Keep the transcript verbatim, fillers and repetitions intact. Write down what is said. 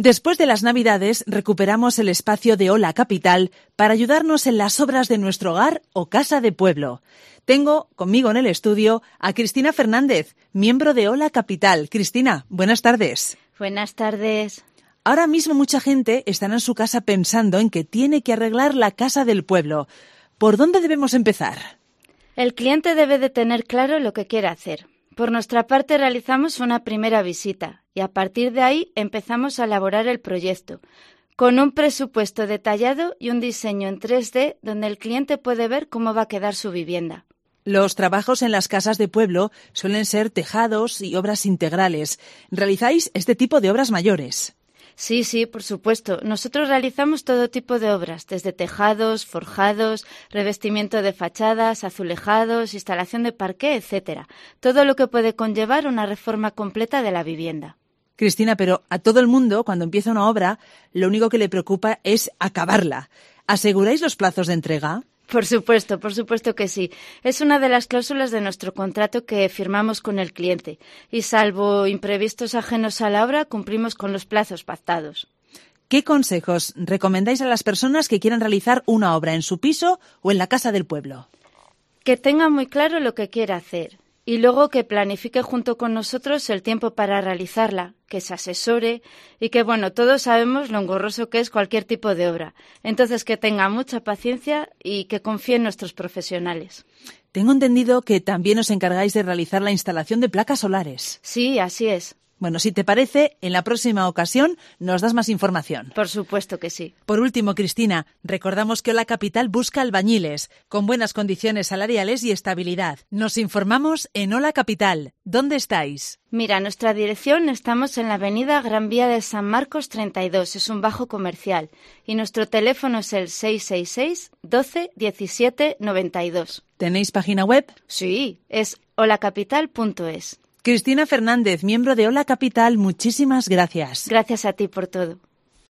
Después de las Navidades, recuperamos el espacio de Hola Capital para ayudarnos en las obras de nuestro hogar o casa de pueblo. Tengo conmigo en el estudio a Cristina Fernández, miembro de Hola Capital. Cristina, buenas tardes. Buenas tardes. Ahora mismo mucha gente está en su casa pensando en que tiene que arreglar la casa del pueblo. ¿Por dónde debemos empezar? El cliente debe de tener claro lo que quiere hacer. Por nuestra parte realizamos una primera visita y a partir de ahí empezamos a elaborar el proyecto, con un presupuesto detallado y un diseño en tres D donde el cliente puede ver cómo va a quedar su vivienda. Los trabajos en las casas de pueblo suelen ser tejados y obras integrales. ¿Realizáis este tipo de obras mayores? Sí, sí, por supuesto. Nosotros realizamos todo tipo de obras, desde tejados, forjados, revestimiento de fachadas, azulejados, instalación de parqué, etcétera. Todo lo que puede conllevar una reforma completa de la vivienda. Cristina, pero a todo el mundo, cuando empieza una obra, lo único que le preocupa es acabarla. ¿Aseguráis los plazos de entrega? Por supuesto, por supuesto que sí. Es una de las cláusulas de nuestro contrato que firmamos con el cliente y salvo imprevistos ajenos a la obra, cumplimos con los plazos pactados. ¿Qué consejos recomendáis a las personas que quieran realizar una obra en su piso o en la casa del pueblo? Que tenga muy claro lo que quiere hacer y luego que planifique junto con nosotros el tiempo para realizarla, que se asesore y que, bueno, todos sabemos lo engorroso que es cualquier tipo de obra. Entonces, que tenga mucha paciencia y que confíe en nuestros profesionales. Tengo entendido que también os encargáis de realizar la instalación de placas solares. Sí, así es. Bueno, si te parece, en la próxima ocasión nos das más información. Por supuesto que sí. Por último, Cristina, recordamos que Hola Capital busca albañiles con buenas condiciones salariales y estabilidad. Nos informamos en Hola Capital. ¿Dónde estáis? Mira, nuestra dirección estamos en la avenida Gran Vía de San Marcos treinta y dos, es un bajo comercial. Y nuestro teléfono es el seis seis seis, doce, diecisiete, noventa y dos. ¿Tenéis página web? Sí, es hola capital punto es. Cristina Fernández, miembro de Hola Capital, muchísimas gracias. Gracias a ti por todo.